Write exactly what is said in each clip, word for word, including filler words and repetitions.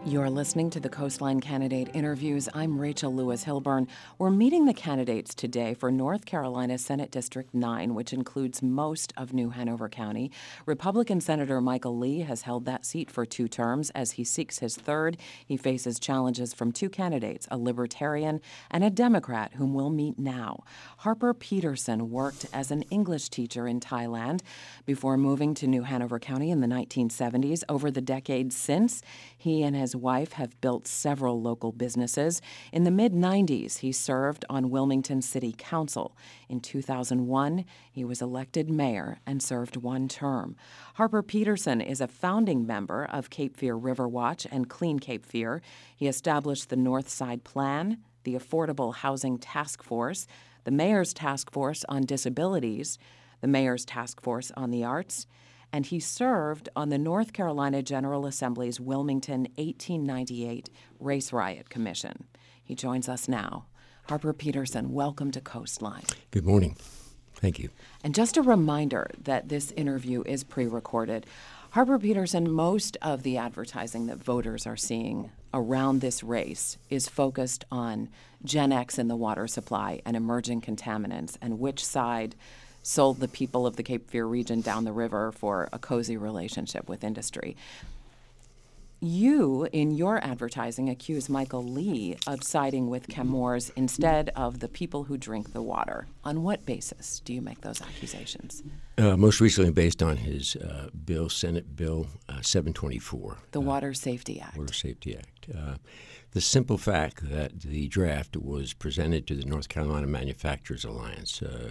You're listening to the Coastline Candidate Interviews. I'm Rachel Lewis Hilburn. We're meeting the candidates today for North Carolina Senate District nine, which includes most of New Hanover County. Republican Senator Michael Lee has held that seat for two terms. As he seeks his third, he faces challenges from two candidates, a Libertarian and a Democrat, whom we'll meet now. Harper Peterson worked as an English teacher in Thailand before moving to New Hanover County in the nineteen seventies. Over the decades since, he and his wife have built several local businesses. In the mid nineties, he served on Wilmington City Council. In two thousand one, he was elected mayor and served one term. Harper Peterson is a founding member of Cape Fear River Watch and Clean Cape Fear. He established the North Side Plan, the Affordable Housing Task Force, the Mayor's Task Force on Disabilities, the Mayor's Task Force on the Arts, and he served on the North Carolina General Assembly's Wilmington eighteen ninety-eight Race Riot Commission. He joins us now. Harper Peterson, welcome to Coastline. Good morning. Thank you. And just a reminder that this interview is pre-recorded. Harper Peterson, most of the advertising that voters are seeing around this race is focused on Gen X in the water supply and emerging contaminants and which side sold the people of the Cape Fear region down the river for a cozy relationship with industry. You, in your advertising, accuse Michael Lee of siding with Chemours instead of the people who drink the water. On what basis do you make those accusations? Uh, most recently based on his uh, bill, Senate Bill uh, seven twenty-four. The uh, Water Safety Act. Water Safety Act. Uh, the simple fact that the draft was presented to the North Carolina Manufacturers Alliance, uh,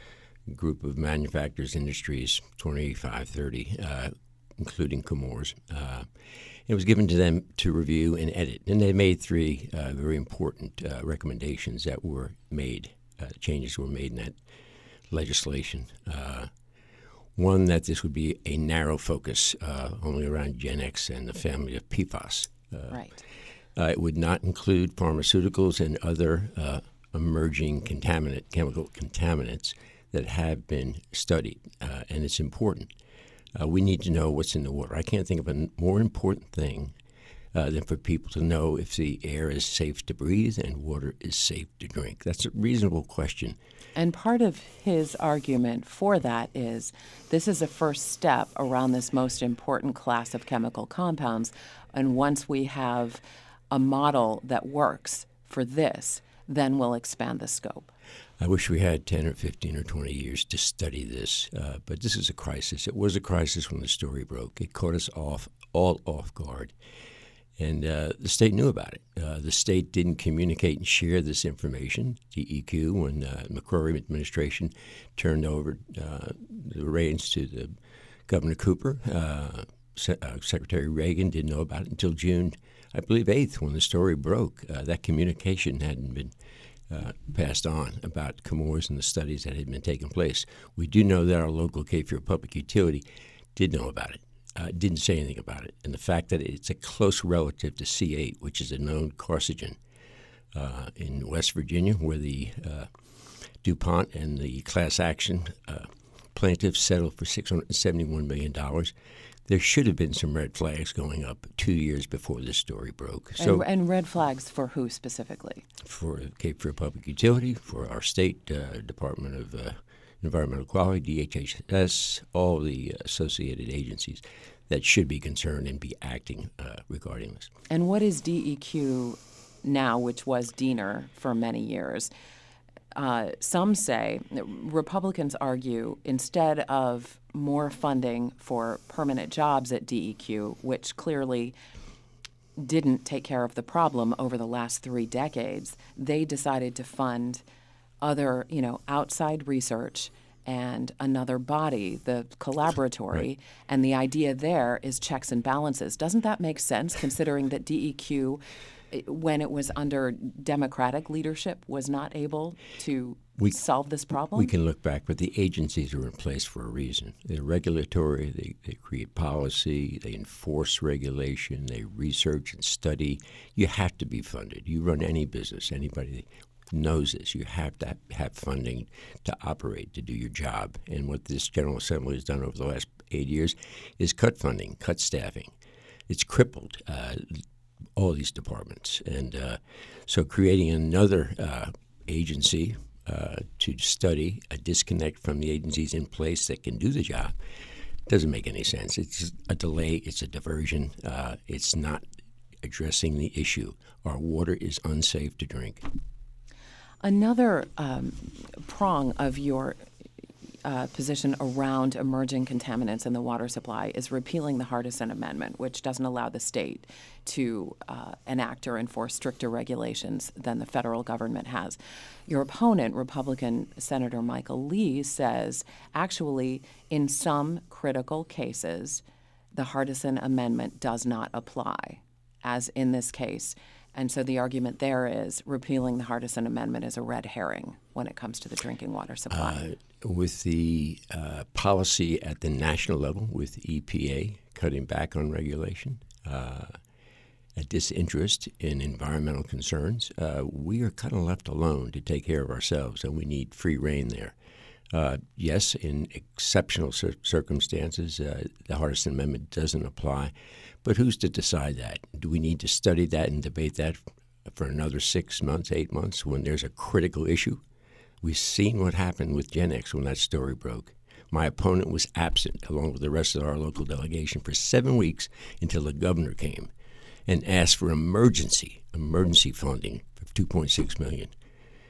group of manufacturers, industries, twenty-five, thirty, uh, including Chemours. Uh, it was given to them to review and edit. And they made three uh, very important uh, recommendations that were made, uh, changes were made in that legislation. Uh, one, that this would be a narrow focus, uh, only around Gen X and the family of P FAS. Uh, right. Uh, it would not include pharmaceuticals and other uh, emerging contaminant, chemical contaminants that have been studied, uh, and it's important. Uh, we need to know what's in the water. I can't think of a more important thing uh, than for people to know if the air is safe to breathe and water is safe to drink. That's a reasonable question. And part of his argument for that is this is a first step around this most important class of chemical compounds, and once we have a model that works for this, then we'll expand the scope. I wish we had ten or fifteen or twenty years to study this, uh, but this is a crisis. It was a crisis when the story broke. It caught us off, all off guard, and uh, the state knew about it. Uh, the state didn't communicate and share this information, D E Q, when uh, the McCrory administration turned over uh, the reins to the Governor Cooper. Uh, Se- uh, Secretary Reagan didn't know about it until June, I believe, eighth, when the story broke. Uh, that communication hadn't been Uh, passed on about Chemours and the studies that had been taking place. We do know that our local Cape Fear Public Utility did know about it, uh, didn't say anything about it. And the fact that it's a close relative to C eight, which is a known carcinogen uh, in West Virginia, where the uh, DuPont and the class action uh, plaintiffs settled for six hundred seventy-one million dollars. There should have been some red flags going up two years before this story broke. So, and, and red flags for who specifically? For Cape Fear Public Utility, for our state uh, Department of uh, Environmental Quality, D H H S, all the associated agencies that should be concerned and be acting uh, regarding this. And what is D E Q now, which was D E N R for many years? Uh, some say, Republicans argue, instead of more funding for permanent jobs at D E Q, which clearly didn't take care of the problem over the last three decades, they decided to fund other, you know, outside research and another body, the collaboratory, right. And the idea there is checks and balances. Doesn't that make sense, considering that D E Q, when it was under Democratic leadership, was not able to we, solve this problem? We can look back, but the agencies are in place for a reason. They're regulatory, they, they create policy, they enforce regulation, they research and study. You have to be funded. You run any business, anybody knows this. You have to have funding to operate, to do your job. And what this General Assembly has done over the last eight years is cut funding, cut staffing. It's crippled uh, all these departments. And uh, so creating another uh, agency uh, to study a disconnect from the agencies in place that can do the job doesn't make any sense. It's a delay. It's a diversion. Uh, it's not addressing the issue. Our water is unsafe to drink. Another um, prong of your uh, position around emerging contaminants in the water supply is repealing the Hardison Amendment, which doesn't allow the state to uh, enact or enforce stricter regulations than the federal government has. Your opponent, Republican Senator Michael Lee, says actually in some critical cases, the Hardison Amendment does not apply, as in this case. And so the argument there is repealing the Hardison Amendment is a red herring when it comes to the drinking water supply. Uh, with the uh, policy at the national level, with E P A cutting back on regulation, uh, a disinterest in environmental concerns, uh, we are kind of left alone to take care of ourselves, and we need free rein there. Uh, yes, in exceptional cir- circumstances, uh, the Hardison Amendment doesn't apply. But who's to decide that? Do we need to study that and debate that for another six months, eight months when there's a critical issue? We've seen what happened with GenX when that story broke. My opponent was absent, along with the rest of our local delegation, for seven weeks until the governor came and asked for emergency, emergency funding for two point six million dollars.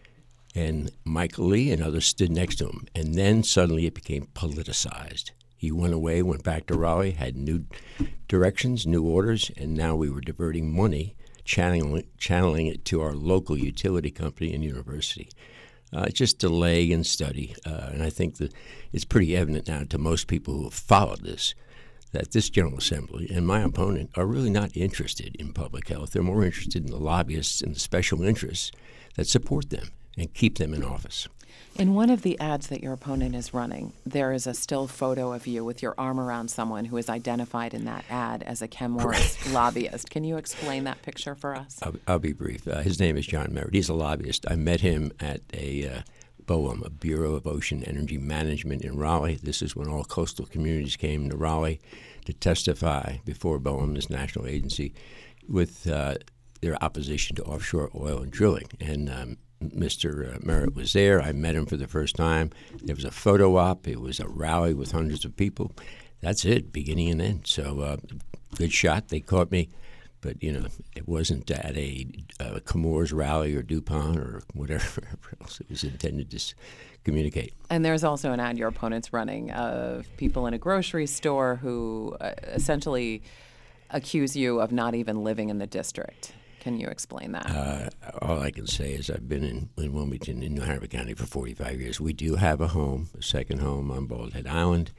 And Michael Lee and others stood next to him. And then suddenly it became politicized. He went away, went back to Raleigh, had new directions, new orders, and now we were diverting money, channeling, channeling it to our local utility company and university. Uh, just delay and study. Uh, and I think that it's pretty evident now to most people who have followed this that this General Assembly and my opponent are really not interested in public health. They're more interested in the lobbyists and the special interests that support them and keep them in office. In one of the ads that your opponent is running, there is a still photo of you with your arm around someone who is identified in that ad as a ChemWars lobbyist. Can you explain that picture for us? I'll, I'll be brief. Uh, his name is John Merritt. He's a lobbyist. I met him at a uh, BOEM, a Bureau of Ocean Energy Management in Raleigh. This is when all coastal communities came to Raleigh to testify before BOEM, this national agency, with uh, their opposition to offshore oil and drilling. And um, Mister Merritt was there. I met him for the first time. There was a photo op. It was a rally with hundreds of people. That's it, beginning and end. So uh, good shot. They caught me. But, you know, it wasn't at a, a Chemours rally or DuPont or whatever else it was intended to communicate. And there's also an ad your opponent's running of people in a grocery store who uh, essentially accuse you of not even living in the district. Can you explain that? Uh, all I can say is I've been in, in Wilmington, in New Hanover County for forty-five years. We do have a home, a second home on Bald Head Island.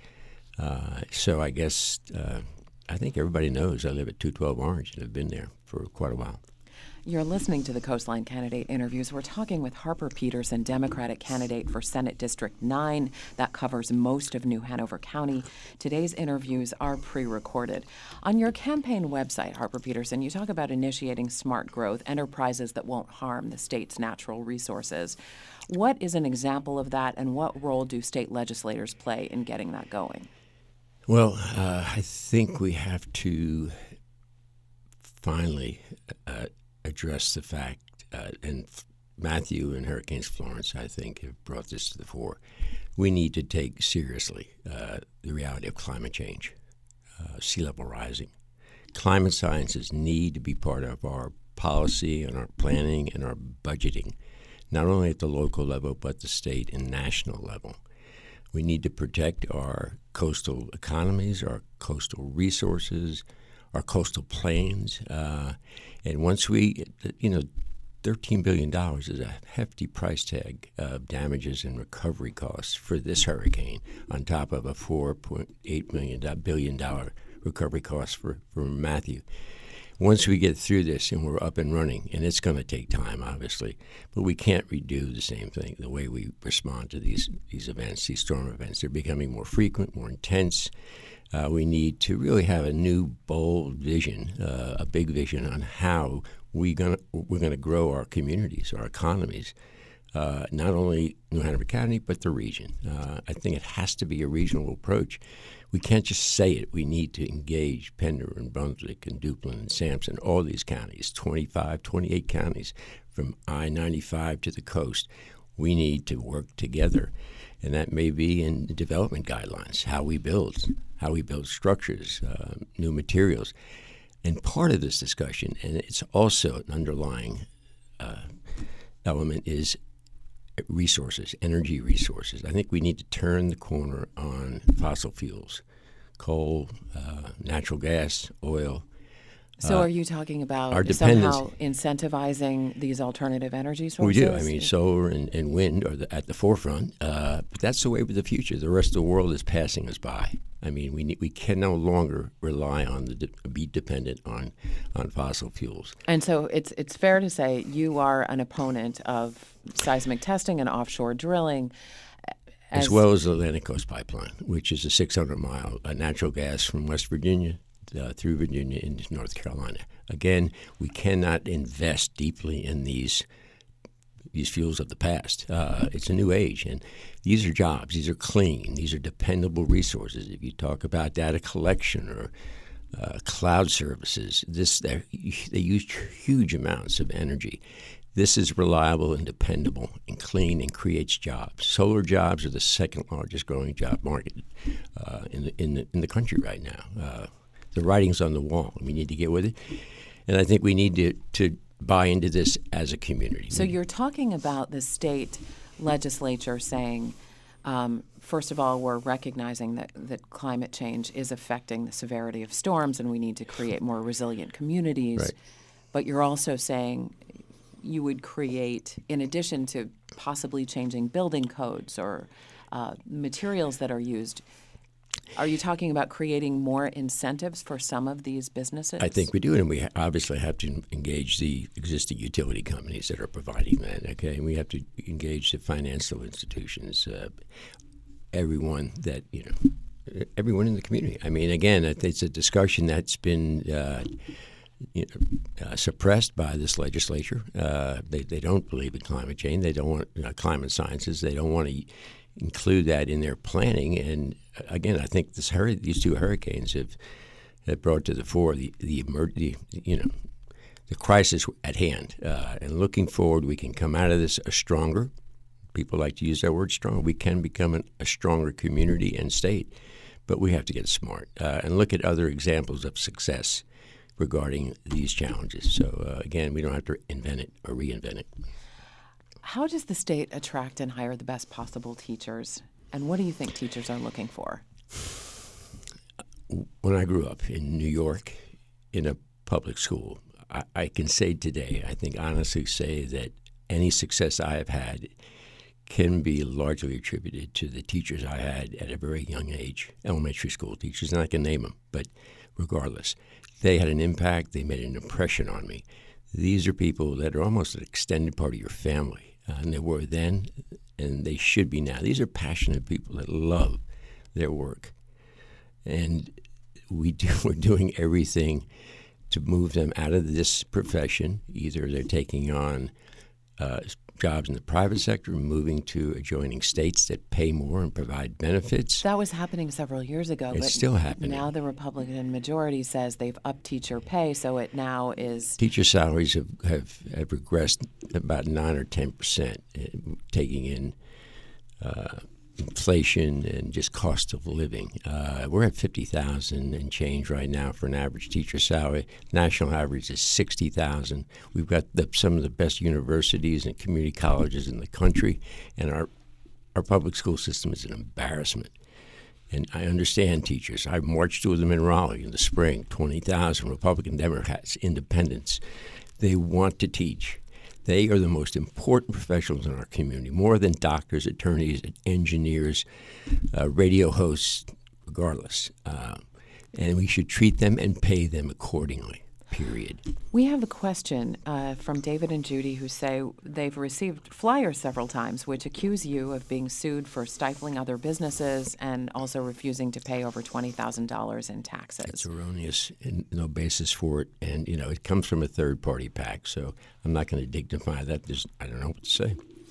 Uh, so I guess uh, I think everybody knows I live at two twelve Orange and have been there for quite a while. You're listening to the Coastline Candidate Interviews. We're talking with Harper Peterson, Democratic candidate for Senate District nine. That covers most of New Hanover County. Today's interviews are pre-recorded. On your campaign website, Harper Peterson, you talk about initiating smart growth, enterprises that won't harm the state's natural resources. What is an example of that, and what role do state legislators play in getting that going? Well, uh, I think we have to finally uh, address the fact, uh, and Matthew and Hurricanes Florence, I think, have brought this to the fore. We need to take seriously uh, the reality of climate change, uh, sea level rising. Climate sciences need to be part of our policy and our planning and our budgeting, not only at the local level, but the state and national level. We need to protect our coastal economies, our coastal resources, our coastal plains. Uh, and once we, you know, thirteen billion dollars is a hefty price tag of damages and recovery costs for this hurricane, on top of a four point eight billion dollars recovery cost for, for Matthew. Once we get through this and we're up and running, and it's going to take time, obviously, but we can't redo the same thing, the way we respond to these, these events, these storm events. They're becoming more frequent, more intense. Uh, we need to really have a new, bold vision, uh, a big vision on how we gonna, we're going to grow our communities, our economies, uh, not only New Hanover County, but the region. Uh, I think it has to be a regional approach. We can't just say it. We need to engage Pender and Brunswick and Duplin and Sampson, all these counties, twenty-five, twenty-eight counties from I ninety-five to the coast. We need to work together. And that may be in development guidelines, how we build, how we build structures, uh, new materials. And part of this discussion, and it's also an underlying uh, element, is resources, energy resources. I think we need to turn the corner on fossil fuels, coal, uh, natural gas, oil. So uh, are you talking about our somehow incentivizing these alternative energy sources? We do. I mean, solar and, and wind are the, at the forefront, uh, but that's the way of the future. The rest of the world is passing us by. I mean, we need, we can no longer rely on the de- be dependent on on fossil fuels. And so it's it's fair to say you are an opponent of seismic testing and offshore drilling, as, as well as the Atlantic Coast Pipeline, which is a six hundred mile uh, natural gas from West Virginia Uh, through Virginia into North Carolina. Again, we cannot invest deeply in these these fuels of the past. Uh, it's a new age, and these are jobs. These are clean. These are dependable resources. If you talk about data collection or uh, cloud services, this they use huge amounts of energy. This is reliable and dependable and clean and creates jobs. Solar jobs are the second largest growing job market uh, in the in the in the country right now. Uh, The writing's on the wall. We need to get with it. And I think we need to, to buy into this as a community. So you're talking about the state legislature saying, um, first of all, we're recognizing that, that climate change is affecting the severity of storms and we need to create more resilient communities. Right. But you're also saying you would create, in addition to possibly changing building codes or uh, materials that are used, are you talking about creating more incentives for some of these businesses? I think we do, and we ha- obviously have to engage the existing utility companies that are providing that, okay? And we have to engage the financial institutions, uh, everyone that, you know, everyone in the community. I mean, again, it's a discussion that's been uh, you know, uh, suppressed by this legislature. Uh, they, they don't believe in climate change. They don't want you know, climate sciences. They don't want to include that in their planning. And again, I think this hur- these two hurricanes have, have brought to the fore the the, emer- the you know the crisis at hand. Uh, and looking forward, we can come out of this a stronger. People like to use that word strong. We can become an, a stronger community and state, but we have to get smart uh, and look at other examples of success regarding these challenges. So uh, again, we don't have to invent it or reinvent it. How does the state attract and hire the best possible teachers? And what do you think teachers are looking for? When I grew up in New York in a public school, I, I can say today, I think honestly say that any success I have had can be largely attributed to the teachers I had at a very young age, elementary school teachers, and I can name them, but regardless, they had an impact, they made an impression on me. These are people that are almost an extended part of your family. Uh, and they were then, and they should be now. These are passionate people that love their work. And we do, we're doing everything to move them out of this profession. Either they're taking on uh, jobs in the private sector, moving to adjoining states that pay more and provide benefits. That was happening several years ago. It's but still happening. Now the Republican majority says they've upped teacher pay, so it now is... Teacher salaries have, have, have regressed about nine or ten percent, taking in uh, inflation and just cost of living. Uh, we're at fifty thousand and change right now for an average teacher salary. National average is sixty thousand. We've got the, some of the best universities and community colleges in the country, and our our public school system is an embarrassment. And I understand teachers. I marched with them in Raleigh in the spring, twenty thousand Republican, Democrats, independents. They want to teach. They are the most important professionals in our community, more than doctors, attorneys, engineers, uh, radio hosts, regardless. Uh, and we should treat them and pay them accordingly, period. We have a question uh, from David and Judy who say they've received flyers several times which accuse you of being sued for stifling other businesses and also refusing to pay over twenty thousand dollars in taxes. It's erroneous and no basis for it. And, you know, it comes from a third-party PAC, so I'm not going to dignify that. There's, I don't know what to say.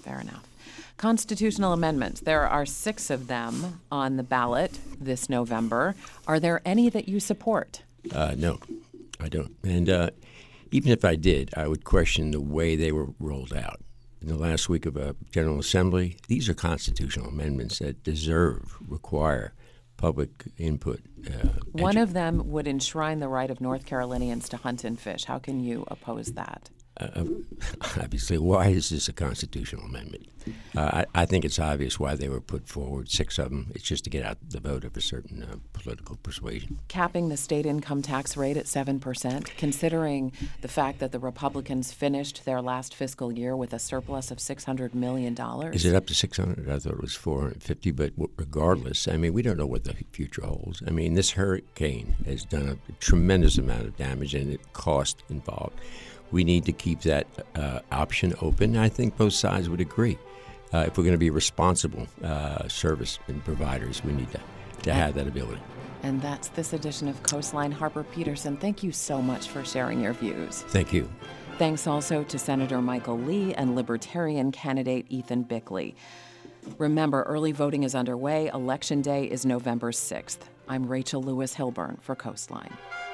fair enough. Constitutional amendments. There are six of them on the ballot this November. Are there any that you support? Uh, no, I don't. And uh, even if I did, I would question the way they were rolled out. In the last week of a General Assembly, these are constitutional amendments that deserve, require public input. Uh, One edu- of them would enshrine the right of North Carolinians to hunt and fish. How can you oppose that? Uh, obviously, why is this a constitutional amendment? Uh, I, I think it's obvious why they were put forward, six of them. It's just to get out the vote of a certain uh, political persuasion. Capping the state income tax rate at seven percent, considering the fact that the Republicans finished their last fiscal year with a surplus of six hundred million dollars. Is it up to six hundred? I thought it was four hundred fifty, but regardless, I mean, we don't know what the future holds. I mean, this hurricane has done a tremendous amount of damage and the cost involved. We need to keep that uh, option open. I think both sides would agree. Uh, if we're going to be responsible uh, service and providers, we need to, to have that ability. And that's this edition of Coastline. Harper Peterson, thank you so much for sharing your views. Thank you. Thanks also to Senator Michael Lee and Libertarian candidate Ethan Bickley. Remember, early voting is underway. Election Day is November sixth. I'm Rachel Lewis Hilburn for Coastline.